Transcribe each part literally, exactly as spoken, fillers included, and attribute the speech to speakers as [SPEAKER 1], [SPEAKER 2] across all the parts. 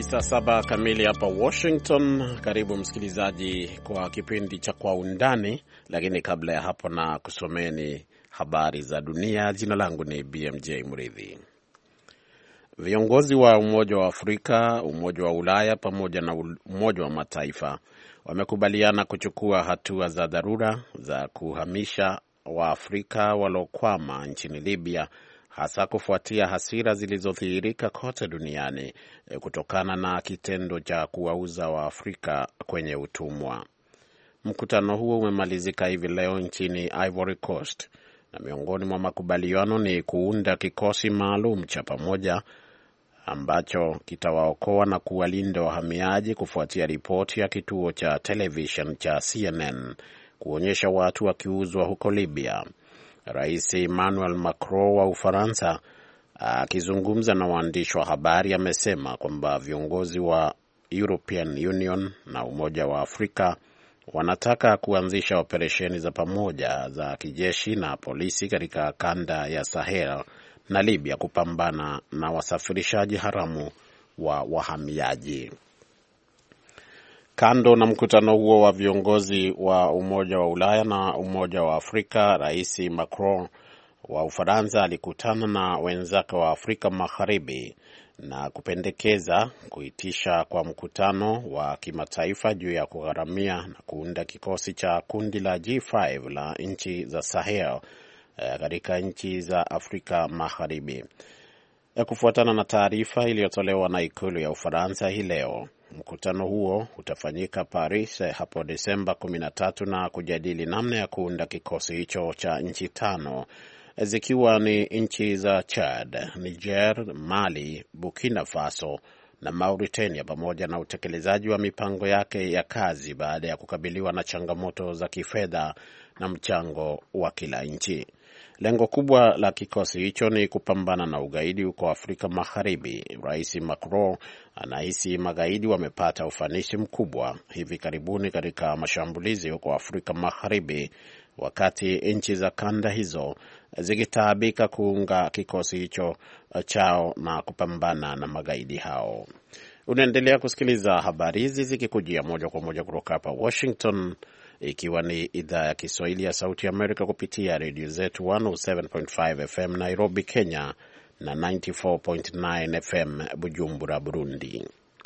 [SPEAKER 1] Saa saba kamili hapa Washington. Karibu msikilizaji kwa kipindi cha Kwa Undani, lakini kabla ya hapo na kusomeni habari za dunia. Jina langu ni B M J Mridhi. Viongozi wa Umoja wa Afrika, Umoja wa Ulaya pamoja na Umoja wa Mataifa wamekubaliana kuchukua hatua za dharura za kuhamisha Waafrika waliokwama nchini Libya, hasa kufuatia hasira zilizodhihirika kote duniani kutokana na kitendo cha kuwauza Waafrika kwenye utumwa. Mkutano huo umemalizika hivi leo nchini Ivory Coast, na miongoni mwa makubaliano ni kuunda kikosi maalum cha pamoja ambacho kitawaokoa na kuwalinda wahamiaji kufuatia ripoti ya kituo cha television cha C N N kuonyesha watu wakiuzwa huko Libya. Rais Emmanuel Macron wa Ufaransa akizungumza na waandishi wa habari amesema kwamba viongozi wa European Union na Umoja wa Afrika wanataka kuanzisha operesheni za pamoja za kijeshi na polisi katika kanda ya Sahel na Libya kupambana na wasafirishaji haramu wa wahamiaji. Kando na mkutano huo wa viongozi wa Umoja wa Ulaya na Umoja wa Afrika, Rais Macron wa Ufaransa alikutana na wenzake wa Afrika Magharibi na kupendekeza kuitisha kwa mkutano wa kimataifa juu ya kugharamia na kuunda kikosi cha kundi la G tano la nchi za Sahel katika nchi za Afrika Magharibi. Kufuatana na taarifa iliyotolewa na ikulu ya Ufaransa hii leo, mkutano huo utafanyika Paris hapo Desemba kumi na tatu na kujadili namna ya kuunda kikosi hicho cha nchi tano, zikiwa ni nchi za Chad, Niger, Mali, Burkina Faso na Mauritania, pamoja na utekelezaji wa mipango yake ya kazi baada ya kukabiliwa na changamoto za kifedha na mchango wa kila nchi. Lengo kubwa la kikosi hicho ni kupambana na ugaidi huko Afrika Magharibi. Rais Macron anahisi magaidi wamepata ufanisi mkubwa hivi karibuni katika mashambulizi huko Afrika Magharibi, wakati nchi za kanda hizo zikitaabika kuunga kikosi hicho chao na kupambana na magaidi hao. Unaendelea kusikiliza habari hizi zikikujia moja kwa moja kutoka hapa Washington, ikiwa ni idhaa ya Kiswahili ya Sauti ya Amerika kupitia redio zetu one oh seven point five F M Nairobi, Kenya na ninety-four point nine F M Bujumbura, Burundi.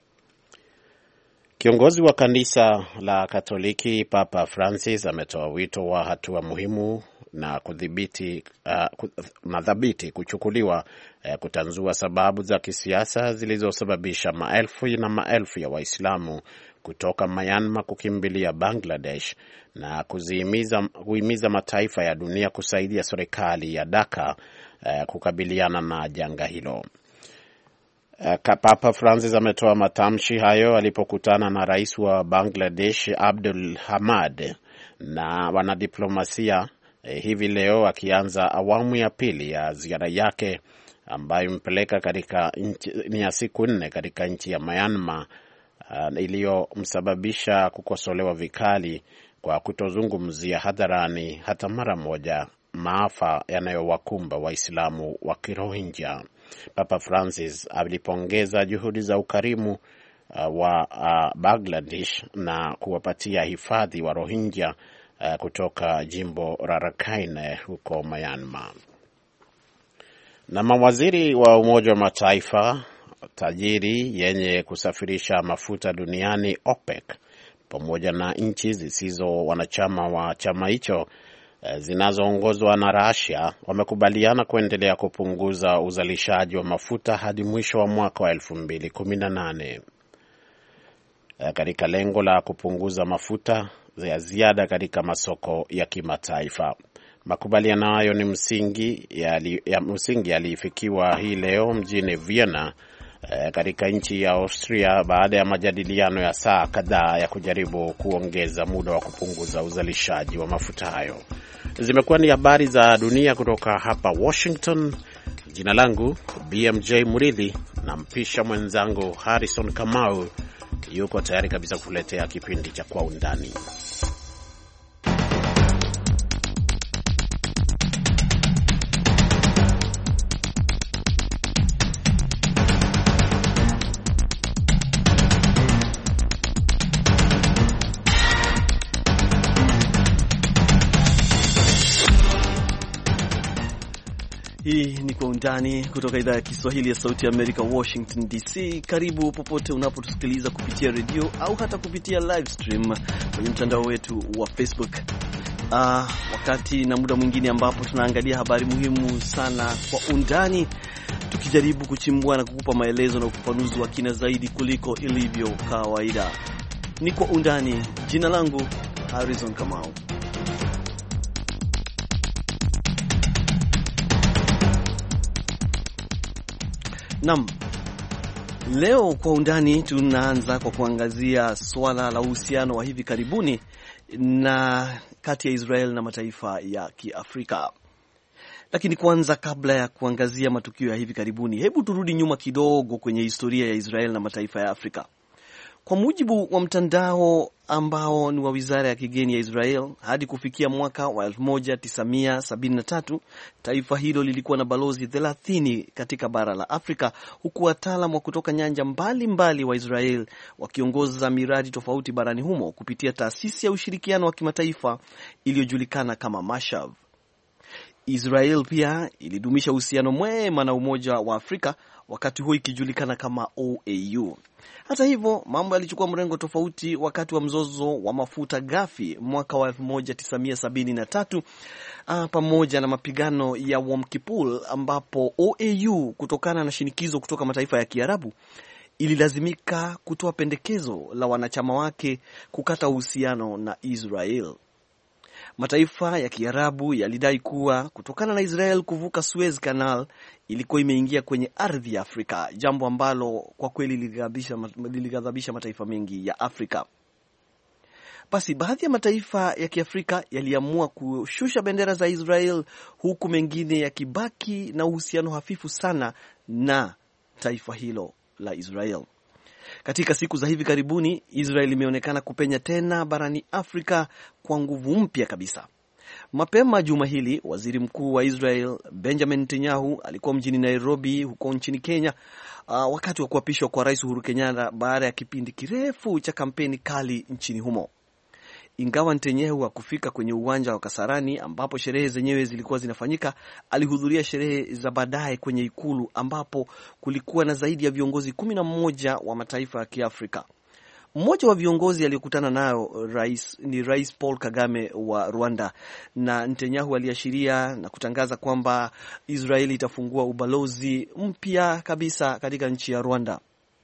[SPEAKER 1] Kiongozi wa kanisa la Katoliki Papa Francis ametoa wito wa hatua muhimu na kudhibiti uh, madhabiti kuchukuliwa uh, kutanzua sababu za kisiasa zilizosababisha maelfu na maelfu ya Waislamu kutoka Myanmar kukimbilia Bangladesh na kuzihimiza kuhimiza mataifa ya dunia kusaidia serikali ya Dhaka uh, kukabiliana na janga hilo. Uh, Papa Francis ametoa matamshi hayo alipokutana na rais wa Bangladesh Abdul Hamid na wanadiplomasia eh, hivi leo, akianza awamu ya pili ya ziara yake ambayo impeleka katika ni ya siku nne katika nchi ya Myanmar uh, iliyomsababisha kukosolewa vikali kwa kutozungumzia hadharani hata mara moja maafa yanayowakumba Waislamu wa Kirohingya. Papa Francis alipongeza juhudi za ukarimu uh, wa uh, Bangladesh na kuwapatia hifadhi wa Rohingya uh, kutoka jimbo la Rakhine huko Myanmar. Na mawaziri wa Umoja wa Mataifa tajiri yenye kusafirisha mafuta duniani OPEC pamoja na nchi zisizo wanachama wa chama hicho zinazoongozwa na Russia wamekubaliana kuendelea kupunguza uzalishaji wa mafuta hadi mwisho wa mwaka wa elfu mbili kumi na nane katika lengo la kupunguza mafuta ya ziada katika masoko ya kimataifa. Makubaliano hayo ni msingi yali, ya msingi yalifikiwa hii leo mjini Vienna eh, katika nchi ya Austria baada ya majadiliano ya saa kadhaa ya kujaribu kuongeza muda wa kupunguza uzalishaji wa mafuta hayo. Zimekuwa ni habari za dunia kutoka hapa Washington. Jina langu B M J Mridhi, na mpisha mwenzangu Harrison Kamau yuko tayari kabisa kuletea kipindi cha Kwa Undani.
[SPEAKER 2] Hii ni Kwa Undani kutoka idhaa ya Kiswahili ya Sauti ya Amerika, Washington D C. Karibu popote unapotusikiliza kupitia redio au hata kupitia live stream kwenye mtandao wetu wa Facebook. Uh, wakati na muda mwingine ambapo tunaangalia habari muhimu sana kwa undani, tukijaribu kuchimbua na kukupa maelezo na ufafanuzi wa kina zaidi kuliko ilivyo kawaida. Ni Kwa Undani. Jina langu Harrison Kamau. Naam. Leo Kwa Undani tunaanza kwa kuangazia swala la uhusiano wa hivi karibuni na kati ya Israel na mataifa ya Kiafrika. Lakini kwanza, kabla ya kuangazia matukio ya hivi karibuni, hebu turudi nyuma kidogo kwenye historia ya Israel na mataifa ya Afrika. Kwa mujibu wa mtandao ambao ni wa Wizara ya Kigeni ya Israel, hadi kufikia mwaka wa elfu moja tisa mia sabini na tatu, taifa hilo lilikuwa na balozi thelathini katika bara la Afrika, huku wataalamu wa kutoka nyanja mbalimbali mbali wa Israel wakiongoza miradi tofauti barani humo kupitia taasisi ya ushirikiano wa kimataifa iliyojulikana kama Mashav. Israel pia ilidumisha uhusiano mwema na Umoja wa Afrika, wakati huo ikijulikana kama O A U. Hata hivyo, mambo yalichukua mrengo tofauti wakati wa mzozo wa mafuta ghafi mwaka wa elfu moja tisa mia sabini na tatu, uh, pamoja na mapigano ya Yom Kippur, ambapo O A U kutokana na shinikizo kutoka mataifa ya Kiarabu ililazimika kutoa pendekezo la wanachama wake kukata uhusiano na Israel. Mataifa ya Kiarabu yalidai kuwa kutokana na Israel kuvuka Suez Canal ilikuwa imeingia kwenye ardhi ya Afrika, jambo ambalo kwa kweli lilighadhabisha mataifa mengi ya Afrika. Basi baadhi ya mataifa ya Kiafrika yaliamua kushusha bendera za Israel, huku mengine yakibaki na uhusiano hafifu sana na taifa hilo la Israel. Katika siku za hivi karibuni, Israel imeonekana kupenya tena barani Afrika kwa nguvu mpya kabisa. Mapema juma hili, waziri mkuu wa Israel Benjamin Netanyahu alikuwa mjini Nairobi huko nchini Kenya, uh, wakati wa kuapishwa kwa Rais Uhuru Kenyatta baada ya kipindi kirefu cha kampeni kali nchini humo. Ingawa Netanyahu hakufika kwenye uwanja wa Kasarani ambapo sherehe zenyewe zilikuwa zinafanyika, alihudhuria sherehe za baadaye kwenye ikulu ambapo kulikuwa na zaidi ya viongozi kumi na moja wa mataifa ya Kiafrika. Mmoja wa viongozi aliyokutana nao rais ni Rais Paul Kagame wa Rwanda, na Netanyahu aliashiria na kutangaza kwamba Israeli itafungua ubalozi mpya kabisa katika nchi ya Rwanda.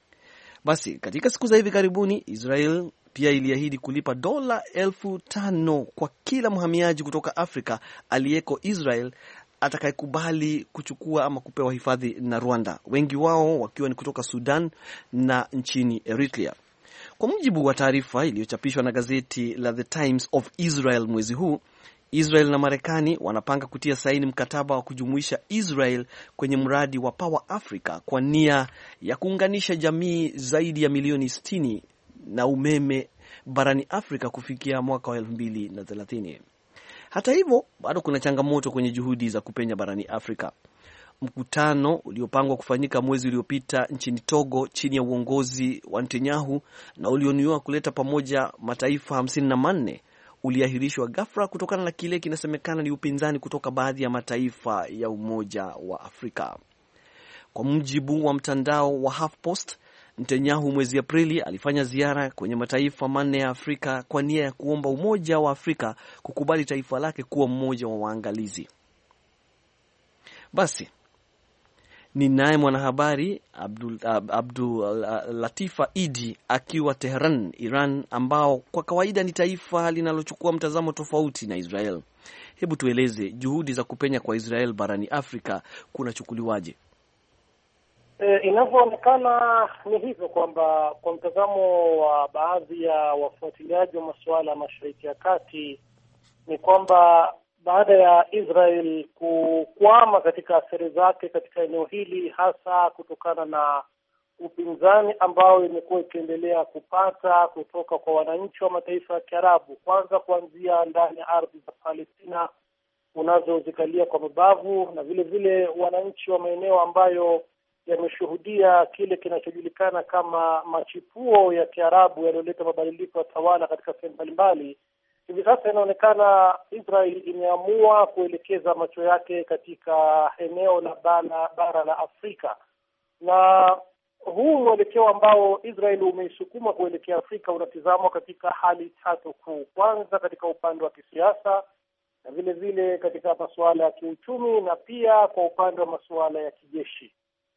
[SPEAKER 2] Basi katika siku za hivi karibuni, Israel pia iliahidi kulipa dola elfu tano kwa kila mhamiaji kutoka Afrika aliyeko Israel atakayekubali kuchukua ama kupewa hifadhi na Rwanda, wengi wao wakiwa ni kutoka Sudan na nchini Eritrea. Kwa mujibu wa taarifa iliyochapishwa na gazeti la The Times of Israel mwezi huu, Israel na Marekani wanapanga kutia saini mkataba wa kujumuisha Israel kwenye mradi wa Power Africa kwa nia ya kuunganisha jamii zaidi ya milioni sitini na umeme barani Afrika kufikia mwaka wa elfu mbili na thelathini. Hata hivyo, bado kuna changamoto kwenye juhudi za kupenya barani Afrika. Mkutano uliopangwa kufanyika mwezi uliopita nchini Togo chini ya uongozi wa Netanyahu na ulioniwa kuleta pamoja mataifa hamsini na manne uliahirishwa ghafla kutokana na kile kinasemekana ni upinzani kutoka baadhi ya mataifa ya Umoja wa Afrika. Kwa mujibu wa mtandao wa HuffPost, Netanyahu mwezi Aprili alifanya ziara kwenye mataifa manne ya Afrika kwa nia ya kuomba Umoja wa Afrika kukubali taifa lake kuwa mmoja wa waangalizi. Basi ni naye mwanahabari Abdul, Abdul Latifa Idi akiwa Tehran, Iran, ambao kwa kawaida ni taifa linalochukua mtazamo tofauti na Israel. Hebu tueleze juhudi za kupenya kwa Israel barani Afrika kunachukuliwaje?
[SPEAKER 3] E, inavyoonekana ni hivyo kwamba kwa mtazamo wa baadhi ya wafuatiliaji wa masuala ya Mashariki ya Kati ni kwamba baada ya Israel kukwama katika athari zake katika eneo hili, hasa kutokana na upinzani ambao imekuwa ikiendelea kupata kutoka kwa wananchi wa mataifa ya Kiarabu, kwanza kuanzia ndani ya ardhi za Palestina unazozikalia kwa mabavu, na vile vile wananchi wa maeneo ambayo yameshuhudia kile kinachojulikana kama machipuo ya Kiarabu yaliyoleta mabadiliko ya tawala katika sehemu mbalimbali, hivi sasa inaonekana Israel imeamua kuelekeza macho yake katika eneo la bara, bara la Afrika, na huu mwelekeo ambao Israel umeisukuma kuelekea Afrika unatizamwa katika hali tatu kuu. Kwanza, katika upande wa kisiasa, na vile vile katika masuala ya kiuchumi, na pia kwa upande wa masuala ya kijeshi.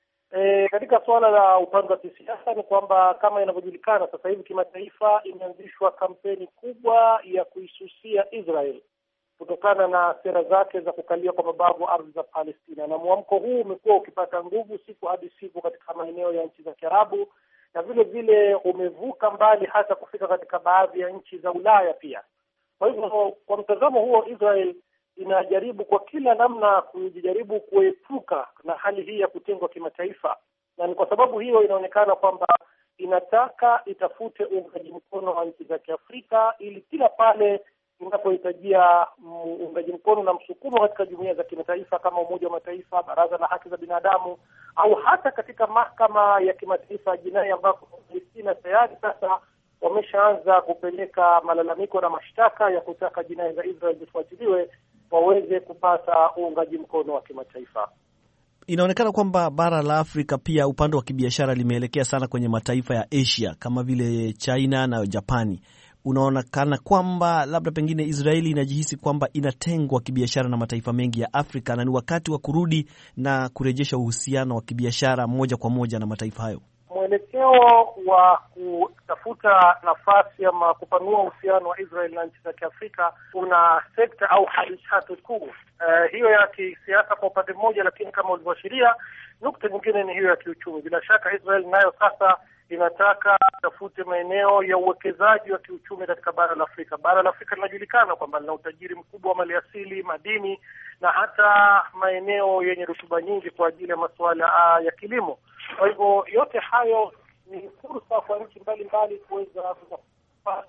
[SPEAKER 3] E, katika suala la upande wa kisiasa ni kwamba kama inavyojulikana sasa hivi kimataifa, imeanzishwa kampeni kubwa ya kuisusia Israel kutokana na sera zake za kukalia kwa mabavu ardhi za Palestina, na mwamko huu umekuwa ukipata nguvu siku hadi siku katika maeneo ya nchi za Kiarabu, na vile vile umevuka mbali hata kufika katika baadhi ya nchi za Ulaya pia. Kwa hivyo kwa mtazamo huo, Israel inajaribu kwa kila namna kujaribu kuepuka na hali hii ya kutengwa kimataifa, na ni kwa sababu hiyo inaonekana kwamba inataka itafute uungaji mkono wa nchi za Kiafrika, ili kila pale inapohitajia uungaji mkono na msukumo katika jumuiya za kimataifa kama Umoja wa Mataifa, Baraza la Haki za Binadamu, au hata katika mahakama ya kimataifa ya jinai, ambapo Palestina tayari sasa wameshaanza kupeleka malalamiko na mashtaka ya kutaka jinai za Israel zifuatiliwe, waweze kupata uungaji mkono wa kimataifa.
[SPEAKER 2] Inaonekana kwamba bara la Afrika pia upande wa kibiashara limeelekea sana kwenye mataifa ya Asia kama vile China na Japani. Unaonekana kwamba labda pengine Israeli inajihisi kwamba inatengwa kibiashara na mataifa mengi ya Afrika, na ni wakati wa kurudi na kurejesha uhusiano wa kibiashara moja kwa moja na mataifa hayo.
[SPEAKER 3] Mwelekeo wa kutafuta nafasi ama kupanua uhusiano wa Israel na nchi za Kiafrika una sekta au hali tatu kuu. Uh, hiyo ya kisiasa kwa upande mmoja, lakini kama ulivyoashiria, nukta nyingine ni hiyo ya kiuchumi. Bila shaka Israel nayo sasa inataka tafute maeneo ya uwekezaji wa kiuchumi katika bara la Afrika. Bara la Afrika linajulikana kwamba lina utajiri mkubwa wa maliasili, madini na hata maeneo yenye rutuba nyingi kwa ajili ya masuala ya kilimo. Kwa hivyo yote hayo ni fursa kwa nchi mbalimbali kuweza kupata,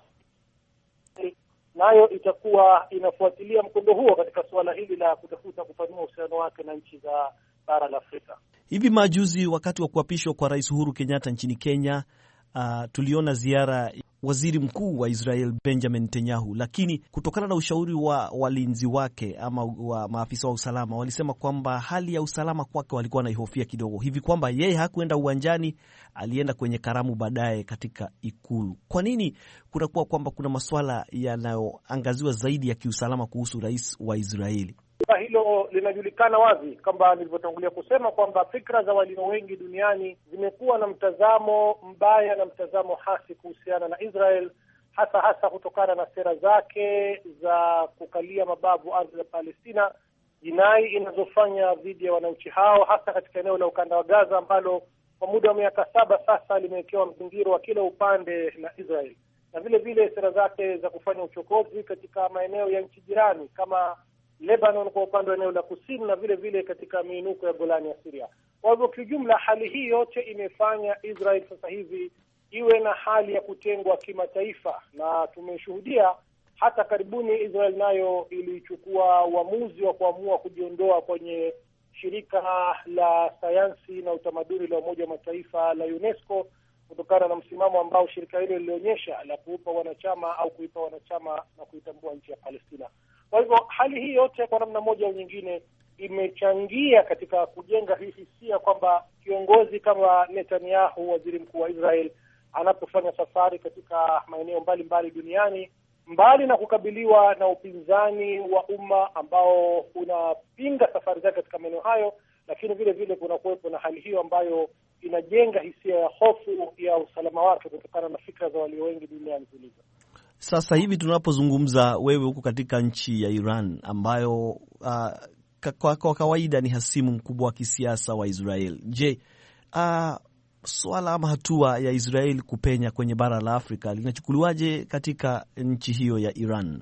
[SPEAKER 3] nayo itakuwa inafuatilia mkondo huo katika suala hili la kutafuta kupanua uhusiano wake na nchi za bara la Afrika.
[SPEAKER 2] Hivi majuzi wakati wa kuapishwa kwa Rais Uhuru Kenyatta nchini Kenya, uh, tuliona ziara waziri mkuu wa Israel Benjamin Netanyahu, lakini kutokana na ushauri wa walinzi wake ama wa maafisa wa usalama, walisema kwamba hali ya usalama kwake walikuwa wanaihofia kidogo, hivi kwamba yeye hakuenda uwanjani, alienda kwenye karamu baadaye katika ikulu. Kwa nini kunakuwa kwamba kuna masuala yanayoangaziwa zaidi ya kiusalama kuhusu rais wa Israeli?
[SPEAKER 3] Hilo linajulikana wazi kwamba nilivyotangulia kusema kwamba fikra za walio wengi duniani zimekuwa na mtazamo mbaya na mtazamo hasi kuhusiana na Israel, hasa hasa kutokana na sera zake za kukalia mabavu ardhi za Palestina, jinai inazofanya dhidi ya wananchi hao, hasa katika eneo la ukanda wa Gaza ambalo kwa muda wa miaka saba sasa limewekewa mzingiro wa kila upande na Israel, na vile vile sera zake za kufanya uchokozi katika maeneo ya nchi jirani kama Lebanon kwa upande wa eneo la kusini, na vile vile katika miinuko ya Golani ya Syria. Kwa hivyo kijumla, hali hii yote imefanya Israel sasa hivi iwe na hali ya kutengwa kimataifa, na tumeshuhudia hata karibuni Israel nayo ilichukua uamuzi wa kuamua kujiondoa kwenye shirika la sayansi na utamaduni la Umoja wa Mataifa la UNESCO kutokana na msimamo ambao shirika hilo lilionyesha la kuupa wanachama au kuipa wanachama na kuitambua nchi ya Palestina. Kwa hivyo hali hii yote kwa namna moja au nyingine imechangia katika kujenga hii hisia kwamba kiongozi kama Netanyahu, waziri mkuu wa Israel, anapofanya safari katika maeneo mbalimbali duniani, mbali na kukabiliwa na upinzani wa umma ambao unapinga safari zake katika maeneo hayo, lakini vile vile kuna kuwepo na hali hiyo ambayo inajenga hisia ya hofu ya usalama wake kutokana na fikra za walio wengi duniani zilizo.
[SPEAKER 2] Sasa hivi tunapozungumza, wewe huko katika nchi ya Iran ambayo uh, kwa, kwa kawaida ni hasimu mkubwa wa kisiasa wa Israel. Je, uh, swala ama hatua ya Israel kupenya kwenye bara la Afrika linachukuliwaje katika nchi hiyo ya Iran?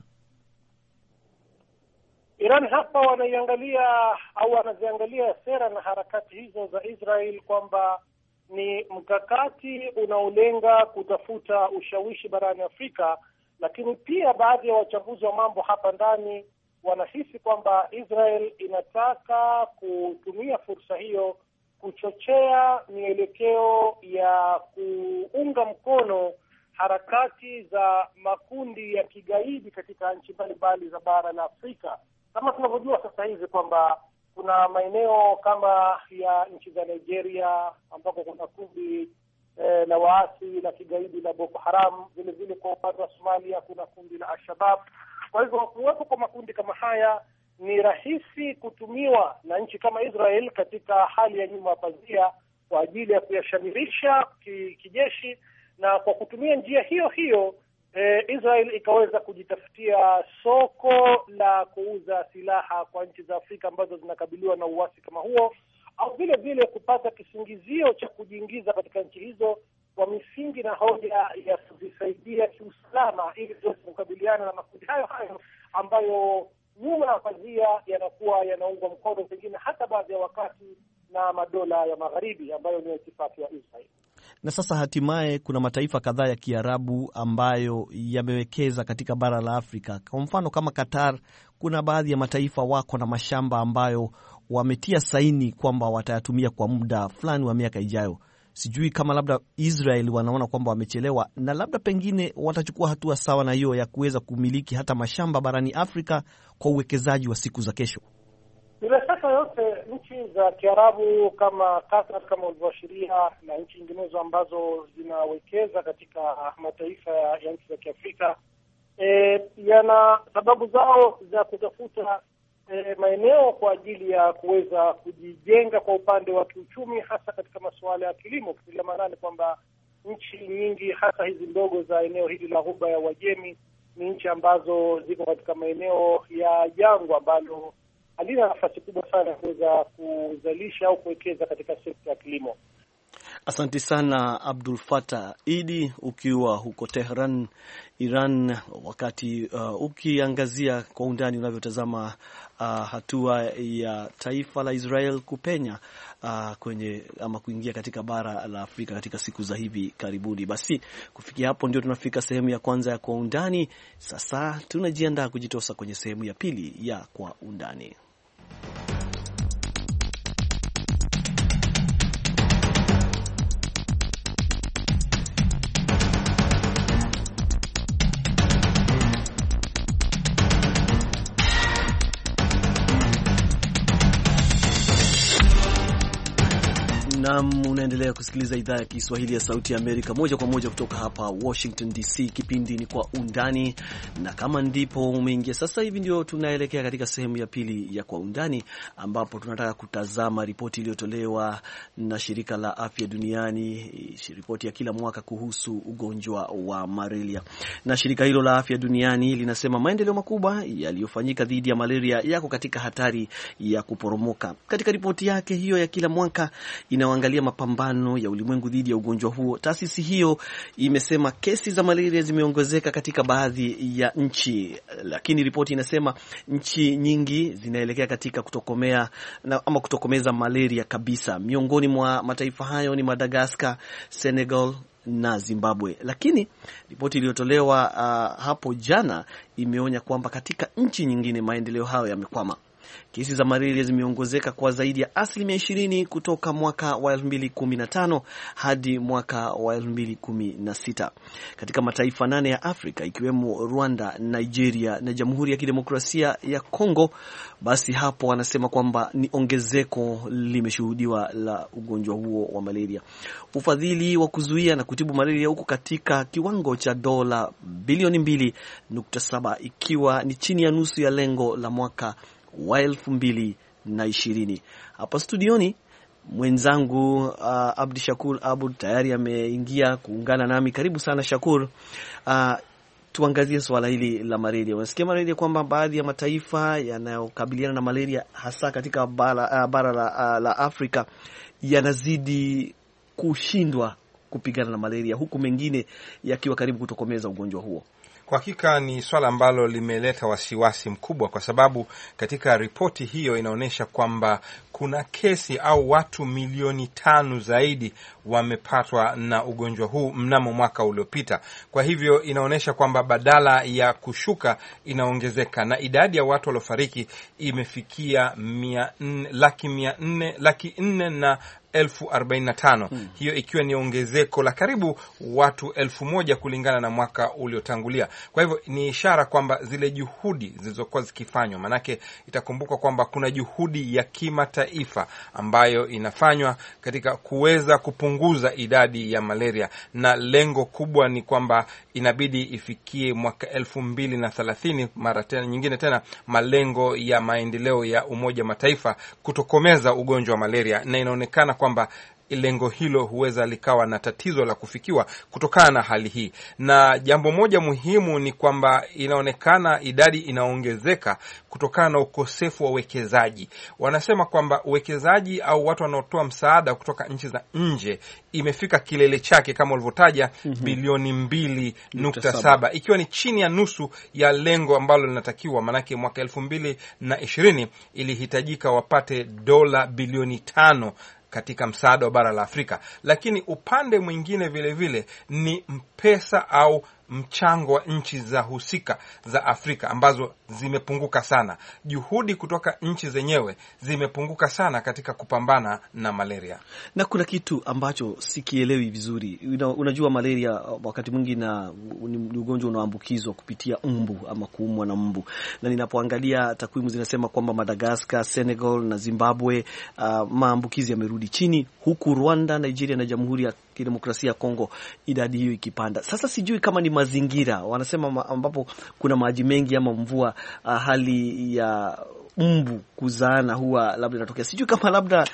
[SPEAKER 3] Iran hapa wanaiangalia au wanaziangalia sera na harakati hizo za Israel kwamba ni mkakati unaolenga kutafuta ushawishi barani Afrika, lakini pia baadhi ya wachambuzi wa mambo hapa ndani wanahisi kwamba Israel inataka kutumia fursa hiyo kuchochea mielekeo ya kuunga mkono harakati za makundi ya kigaidi katika nchi mbalimbali za bara la Afrika. Kama tunavyojua sasa hivi kwamba kuna maeneo kama ya nchi za Nigeria ambako kuna kundi eh, la waasi la kigaidi la Boko Haram, vile vile kwa upande wa Somalia kuna kundi la Al-Shabaab. Kwa hivyo kuwepo kwa makundi kama haya ni rahisi kutumiwa na nchi kama Israel katika hali ya nyuma ya pazia kwa ajili ya kuyashamirisha kijeshi, na kwa kutumia njia hiyo hiyo eh, Israel ikaweza kujitafutia soko la kuuza silaha kwa nchi za Afrika ambazo zinakabiliwa na uasi kama huo, au vile vile kupata kisingizio cha kujiingiza katika nchi hizo kwa misingi na hoja ya kuzisaidia kiusalama ili ziweze kukabiliana na makundi hayo hayo ambayo nyuma ya pazia yanakuwa yanaungwa mkono pengine hata baadhi ya wakati na madola ya magharibi ambayo ni itifaki ya Israel.
[SPEAKER 2] Na sasa hatimaye kuna mataifa kadhaa ya Kiarabu ambayo yamewekeza katika bara la Afrika. Kwa mfano kama Qatar, kuna baadhi ya mataifa wako na mashamba ambayo wametia saini kwamba watayatumia kwa muda fulani wa miaka ijayo. Sijui kama labda Israel wanaona kwamba wamechelewa na labda pengine watachukua hatua sawa na hiyo ya kuweza kumiliki hata mashamba barani Afrika kwa uwekezaji wa siku za kesho.
[SPEAKER 3] Bila shaka yote nchi za Kiarabu kama Qatar, kama ulivyoashiria, na nchi nyinginezo ambazo zinawekeza katika mataifa ya nchi za Kiafrika e, yana sababu zao za kutafuta e, maeneo kwa ajili ya kuweza kujijenga kwa upande wa kiuchumi, hasa katika masuala ya kilimo, kwa maana kwamba nchi nyingi hasa hizi ndogo za eneo hili la Ghuba ya Uajemi ni nchi ambazo ziko katika maeneo ya jangwa ambalo halina nafasi kubwa sana kuweza kuzalisha au kuwekeza katika sekta ya kilimo.
[SPEAKER 2] Asante sana Abdul Fattah Idi ukiwa huko Tehran, Iran, wakati uh, ukiangazia kwa undani unavyotazama uh, hatua ya taifa la Israel kupenya uh, kwenye ama kuingia katika bara la Afrika katika siku za hivi karibuni. Basi kufikia hapo ndio tunafika sehemu ya kwanza ya kwa undani. Sasa tunajiandaa kujitosa kwenye sehemu ya pili ya kwa undani. Naam, unaendelea kusikiliza idhaa ya Kiswahili ya Sauti ya Amerika moja kwa moja kutoka hapa Washington D C. Kipindi ni Kwa Undani, na kama ndipo umeingia sasa hivi ndio tunaelekea katika sehemu ya pili ya Kwa Undani, ambapo tunataka kutazama ripoti iliyotolewa na Shirika la Afya Duniani, ripoti ya kila mwaka kuhusu ugonjwa wa malaria. Na shirika hilo la Afya Duniani linasema maendeleo makubwa yaliyofanyika dhidi ya malaria yako katika hatari ya kuporomoka. Katika ripoti yake hiyo ya kila mwaka ina angalia mapambano ya ulimwengu dhidi ya ugonjwa huo, taasisi hiyo imesema kesi za malaria zimeongezeka katika baadhi ya nchi, lakini ripoti inasema nchi nyingi zinaelekea katika kutokomea na ama kutokomeza malaria kabisa. Miongoni mwa mataifa hayo ni Madagascar, Senegal na Zimbabwe. Lakini ripoti iliyotolewa uh, hapo jana imeonya kwamba katika nchi nyingine maendeleo hayo yamekwama. Kesi za malaria zimeongezeka kwa zaidi ya asilimia ishirini kutoka mwaka wa elfu mbili kumi na tano hadi mwaka wa elfu mbili kumi na sita. Katika mataifa nane ya Afrika ikiwemo Rwanda, Nigeria na Jamhuri ya Kidemokrasia ya Kongo, basi hapo wanasema kwamba ni ongezeko limeshuhudiwa la ugonjwa huo wa malaria. Ufadhili wa kuzuia na kutibu malaria huko katika kiwango cha dola bilioni mbili nukta saba, ikiwa ni chini ya nusu ya lengo la mwaka wa elfu mbili na ishirini. Hapa studioni mwenzangu uh, Abdi Shakur Abud tayari ameingia kuungana nami. Karibu sana Shakur. Uh, tuangazie swala hili la malaria. Unasikia malaria kwamba baadhi ya mataifa yanayokabiliana na malaria hasa katika bara, uh, bara la, uh, la Afrika yanazidi kushindwa kupigana na malaria, huku mengine yakiwa karibu kutokomeza ugonjwa huo.
[SPEAKER 4] Kwa hakika ni swala ambalo limeleta wasiwasi mkubwa, kwa sababu katika ripoti hiyo inaonyesha kwamba kuna kesi au watu milioni tano zaidi wamepatwa na ugonjwa huu mnamo mwaka uliopita. Kwa hivyo inaonyesha kwamba badala ya kushuka inaongezeka, na idadi ya watu waliofariki imefikia mia nne, laki mia nne, laki nne na elfu arobaini na tano. Hmm. Hiyo ikiwa ni ongezeko la karibu watu elfu moja kulingana na mwaka uliotangulia. Kwa hivyo ni ishara kwamba zile juhudi zilizokuwa zikifanywa, manake itakumbuka kwamba kuna juhudi ya kimataifa ambayo inafanywa katika kuweza kupunguza idadi ya malaria, na lengo kubwa ni kwamba inabidi ifikie mwaka elfu mbili na thelathini, mara tena nyingine tena malengo ya maendeleo ya Umoja Mataifa kutokomeza ugonjwa wa malaria, na inaonekana kwamba lengo hilo huweza likawa na tatizo la kufikiwa kutokana na hali hii. Na jambo moja muhimu ni kwamba inaonekana idadi inaongezeka kutokana na ukosefu wa uwekezaji. Wanasema kwamba uwekezaji au watu wanaotoa msaada kutoka nchi za nje imefika kilele chake kama ulivyotaja, mm -hmm. bilioni mbili nukta saba, ikiwa ni chini ya nusu ya lengo ambalo linatakiwa. Manake mwaka elfu mbili na ishirini ilihitajika wapate dola bilioni tano katika msaada wa bara la Afrika. Lakini upande mwingine vile vile ni pesa au mchango wa nchi za husika za Afrika ambazo zimepunguka sana. Juhudi kutoka nchi zenyewe zimepunguka sana katika kupambana na malaria.
[SPEAKER 2] Na kuna kitu ambacho sikielewi vizuri. Unajua malaria wakati mwingi na ni ugonjwa unaoambukizwa kupitia mbu ama kuumwa na mbu. Na ninapoangalia takwimu zinasema kwamba Madagascar, Senegal na Zimbabwe uh, maambukizi yamerudi chini, huku Rwanda, Nigeria na Jamhuri ya Kidemokrasia ya Kongo idadi hiyo ikipanda. Sasa sijui kama ni mazingira, wanasema ambapo kuna maji mengi ama mvua, uh, hali ya mbu kuzaana huwa labda inatokea. Sijui kama labda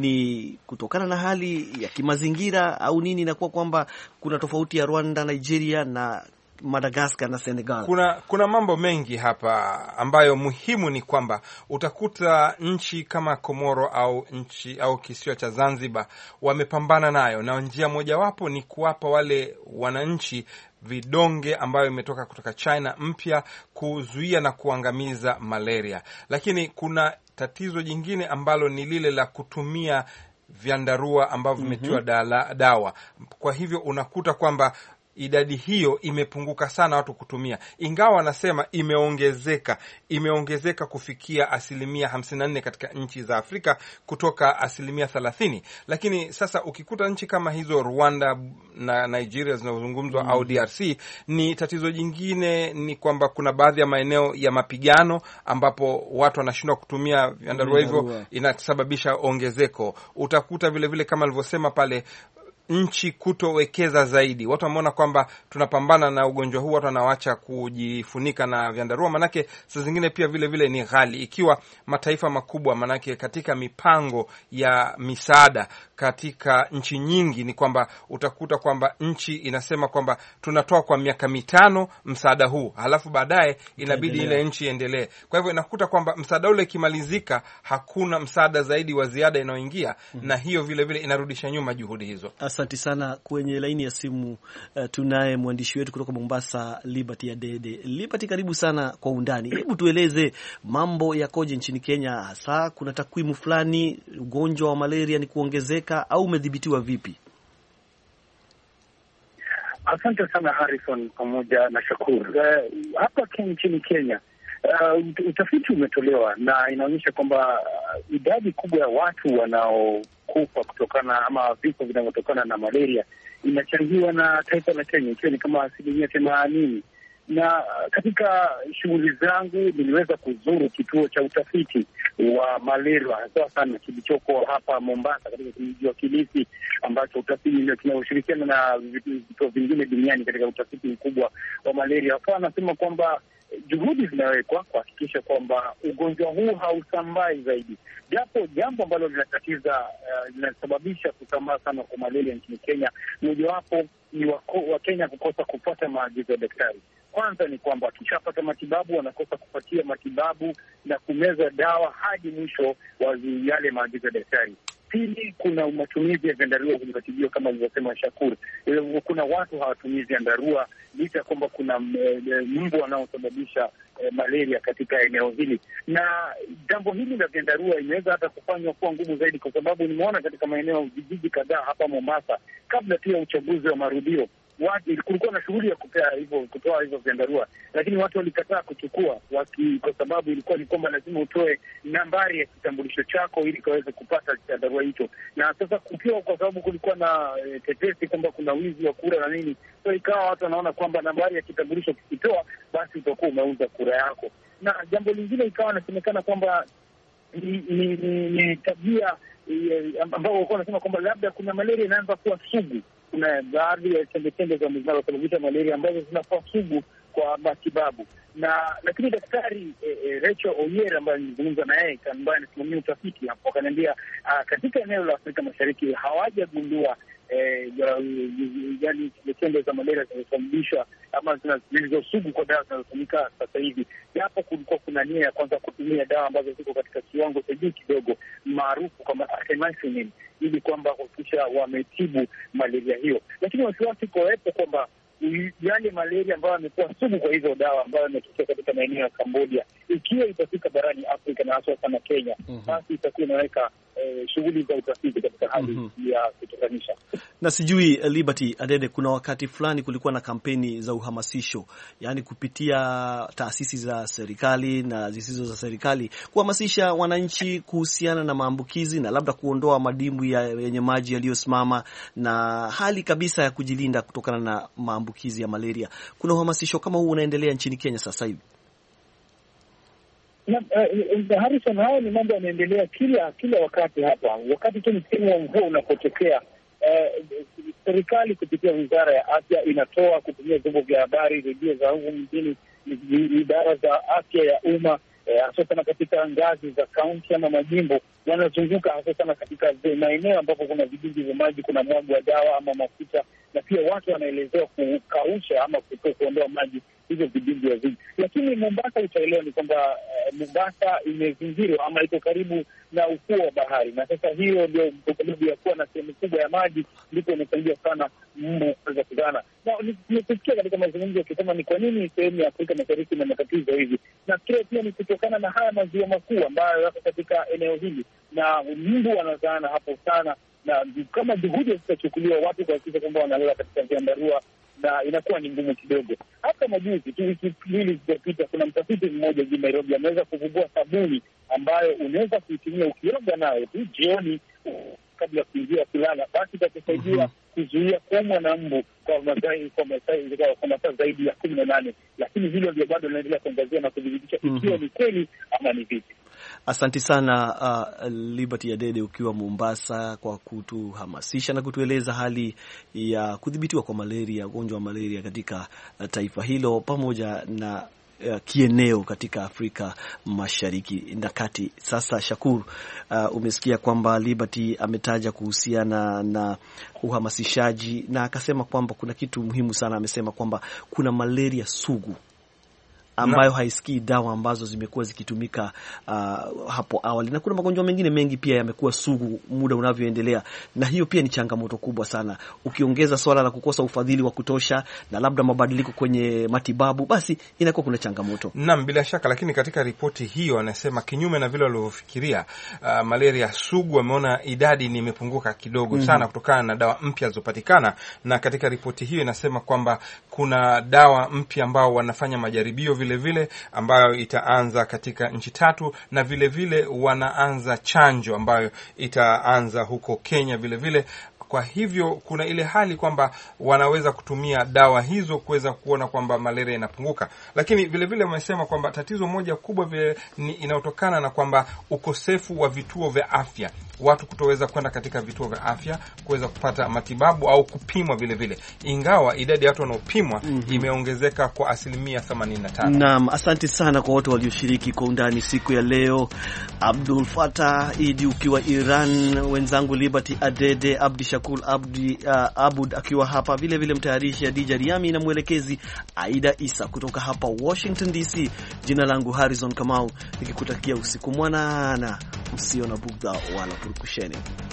[SPEAKER 2] ni kutokana na hali ya kimazingira au nini, inakuwa kwamba kuna tofauti ya Rwanda, Nigeria na Madagascar na Senegal.
[SPEAKER 4] Kuna kuna mambo mengi hapa ambayo muhimu ni kwamba utakuta nchi kama Komoro au nchi au kisiwa cha Zanzibar wamepambana nayo, na njia mojawapo ni kuwapa wale wananchi vidonge ambayo imetoka kutoka China mpya kuzuia na kuangamiza malaria. Lakini kuna tatizo jingine ambalo ni lile la kutumia vyandarua ambavyo vimetiwa mm-hmm. dawa. Kwa hivyo unakuta kwamba idadi hiyo imepunguka sana watu kutumia, ingawa wanasema imeongezeka imeongezeka kufikia asilimia hamsini na nne katika nchi za Afrika kutoka asilimia thelathini. Lakini sasa ukikuta nchi kama hizo Rwanda na Nigeria zinazozungumzwa mm. au D R C, ni tatizo jingine ni kwamba kuna baadhi ya maeneo ya mapigano ambapo watu wanashindwa kutumia vyandarua hivyo, inasababisha ongezeko. Utakuta vile vile kama alivyosema pale, nchi kutowekeza zaidi. Watu wameona kwamba tunapambana na ugonjwa huu, watu wanaacha kujifunika na vyandarua, manake saa zingine pia vile vile ni ghali. Ikiwa mataifa makubwa, manake katika mipango ya misaada katika nchi nyingi ni kwamba utakuta kwamba nchi inasema kwamba tunatoa kwa miaka mitano msaada huu, halafu baadaye inabidi ile nchi iendelee. Kwa hivyo inakuta kwamba msaada ule kimalizika, hakuna msaada zaidi wa ziada inaoingia, mm-hmm. na hiyo vile vile inarudisha nyuma juhudi hizo.
[SPEAKER 2] Asante sana. Kwenye laini ya simu uh, tunaye mwandishi wetu kutoka Mombasa, Liberty Adede. Liberty, karibu sana kwa undani. Hebu tueleze mambo yakoje nchini Kenya, hasa kuna takwimu fulani ugonjwa wa malaria ni kuongezeka au umedhibitiwa vipi?
[SPEAKER 5] Asante sana Harrison pamoja na Shakur. Uh, hapa nchini Kenya uh, utafiti umetolewa na inaonyesha kwamba uh, idadi kubwa ya watu wanao kufa kutokana ama vifo vinavyotokana na malaria inachangiwa na taifa la Kenya, ikiwa ni kama asilimia themanini. Na katika shughuli zangu niliweza kuzuru kituo cha utafiti wa malaria hasa sana kilichoko hapa Mombasa katika kijiji wa Kilifi, ambacho utafiti kinaoshirikiana na vituo vingine duniani katika utafiti mkubwa wa malaria. Hapa anasema kwamba juhudi zinawekwa kuhakikisha kwamba ugonjwa huu hausambai zaidi, japo jambo ambalo linatatiza uh, linasababisha kusambaa sana kwa malaria nchini Kenya, mojawapo ni wa Kenya kukosa kufuata maagizo ya daktari. Kwanza ni kwamba wakishapata matibabu wanakosa kupatia matibabu na kumeza dawa hadi mwisho wa yale maagizo ya daktari. Pili, kuna matumizi ya vyandarua kuzingatiwa kama alivyosema Shakur. Kuna watu hawatumizi vyandarua licha kwamba kuna mbu wanaosababisha e, malaria katika eneo hili, na jambo hili la vyandarua imeweza hata kufanywa kuwa ngumu zaidi, kwa sababu nimeona katika maeneo vijiji kadhaa hapa Mombasa, kabla pia uchaguzi wa marudio, watu, kulikuwa na shughuli ya kupea hivyo, kutoa hivyo vyandarua, lakini watu walikataa kuchukua waki, kwa sababu ilikuwa ni kwamba lazima utoe nambari ya kitambulisho chako ili kaweze kupata chandarua hicho. Na sasa kukiwa, kwa sababu kulikuwa na e, tetesi kwamba kuna wizi wa kura na nini, so ikawa watu wanaona kwamba nambari ya kitambulisho kikitoa, basi utakuwa umeuza kura yako. Na jambo lingine ikawa inasemekana kwamba ni, ni, ni, ni tabia ambao walikuwa wanasema kwamba labda kuna malaria inaanza kuwa sugu. Kuna baadhi ya chembechembe za zinazosababisha malaria ambazo zinakuwa sugu kwa matibabu. Na lakini daktari e, e, Rachel Oyer ambaye nilizungumza na yeye, ambaye anasimamia utafiti hapo, akaniambia katika eneo la Afrika Mashariki hawajagundua eh, yaani chembechembe za malaria zinazosababisha ama zilizosugu kwa dawa zinazotumika sasa hivi, japo kulikuwa kuna nia ya kwanza kutumia dawa ambazo ziko katika kiwango cha juu kidogo maarufu kama artemisinin, ili kwamba kuhakikisha wametibu malaria hiyo. Lakini wasiwasi kuwepo kwamba yale malaria ambayo yamekuwa sugu kwa hizo dawa ambayo yametokea katika maeneo ya Cambodia, ikiwa itafika barani Afrika na hasa sana Kenya, mm-hmm. basi itakuwa inaweka eh, shughuli za utafiti katika hali mm-hmm. ya kutokanisha.
[SPEAKER 2] Na sijui Liberty Adede, kuna wakati fulani kulikuwa na kampeni za uhamasisho, yani kupitia taasisi za serikali na zisizo za serikali, kuhamasisha wananchi kuhusiana na maambukizi na labda kuondoa madimbwi yenye maji yaliyosimama na hali kabisa ya kujilinda kutokana na maambukizi ya malaria. Kuna uhamasisho kama huu unaendelea nchini Kenya sasa hivi?
[SPEAKER 5] Na uh, Harrison, hao ni mambo yanaendelea kila kila wakati hapa. Wakati tu msimu wa mvua unapotokea, uh, serikali kupitia Wizara ya Afya inatoa kutumia vyombo vya habari, redio za humu mjini, idara za afya ya umma, hasa sana katika ngazi za kaunti ama majimbo, wanazunguka hasa sana katika maeneo ambapo kuna vijiji vya maji, kuna mwago wa dawa ama mafuta, na pia watu wanaelezewa kukausha ama kuondoa maji hizo vijiji vya vijiji. Lakini Mombasa, utaelewa ni kwamba uh, Mombasa imezingirwa ama iko karibu na ufuo wa bahari, na sasa hiyo ndio sababu ya kuwa na sehemu kubwa ya maji, ndipo inasaidia sana mbu kuweza kuzana. Na nimesikia katika mazungumzo yakisema ni kwa nini sehemu ya Afrika Mashariki na matatizo hivi, na kile pia ni kutokana na haya maziwa makuu ambayo yako katika eneo hili, na mbu wanazana hapo sana, na kama juhudi zitachukuliwa watu kuhakikisha kwamba wanalala katika vyandarua, na inakuwa ni ngumu kidogo. Hata majuzi tu, wiki mbili zilizopita, kuna mtafiti mmoja jijini Nairobi ameweza kuvumbua sabuni ambayo unaweza kuitumia ukioga nayo tu jioni kabla ya kuingia kulala, basi itakusaidia mm-hmm. kuzuia kuumwa na mbu kwa masai kwa masai kwa masaa zaidi ya kumi na nane. Lakini hilo ndio bado linaendelea kuangazia na kudhibitisha mm-hmm. ikiwa ni kweli ama ni vipi.
[SPEAKER 2] Asante sana uh, Liberty Adede ukiwa Mombasa kwa kutuhamasisha na kutueleza hali ya kudhibitiwa kwa malaria, ugonjwa wa malaria katika uh, taifa hilo pamoja na uh, kieneo katika Afrika Mashariki na Kati. Sasa Shakur, uh, umesikia kwamba Liberty ametaja kuhusiana na uhamasishaji na akasema kwamba kuna kitu muhimu sana. Amesema kwamba kuna malaria sugu ambayo haisikii dawa ambazo zimekuwa zikitumika uh, hapo awali, na kuna magonjwa mengine mengi pia yamekuwa sugu muda unavyoendelea, na hiyo pia ni changamoto kubwa sana. Ukiongeza swala la kukosa ufadhili wa kutosha na labda mabadiliko kwenye matibabu, basi inakuwa kuna changamoto.
[SPEAKER 4] Naam, bila shaka. Lakini katika ripoti hiyo anasema kinyume na vile walivyofikiria, uh, malaria sugu wameona idadi ni imepunguka kidogo mm-hmm. sana kutokana na dawa mpya zilizopatikana. Na katika ripoti hiyo inasema kwamba kuna dawa mpya ambao wanafanya majaribio vile vile ambayo itaanza katika nchi tatu, na vile vile wanaanza chanjo ambayo itaanza huko Kenya vile vile. Kwa hivyo kuna ile hali kwamba wanaweza kutumia dawa hizo kuweza kuona kwamba malaria inapunguka. Lakini vile vile wamesema kwamba tatizo moja kubwa vile ni inayotokana na kwamba ukosefu wa vituo vya afya, watu kutoweza kwenda katika vituo vya afya kuweza kupata matibabu au kupimwa vile vile, ingawa idadi ya watu wanaopimwa mm-hmm. imeongezeka kwa asilimia themanini na tano.
[SPEAKER 2] Naam, asante sana kwa wote walioshiriki kwa undani siku ya leo. Abdul Fatah Idi ukiwa Iran, wenzangu Liberty Adede, Abdi Shakur Abdi uh, Abud akiwa hapa, vile vile mtayarishi Adija Riami na mwelekezi Aida Isa kutoka hapa Washington D C. Jina langu Harrison Kamau, nikikutakia usiku mwanana, usio na bugdha wala purukusheni.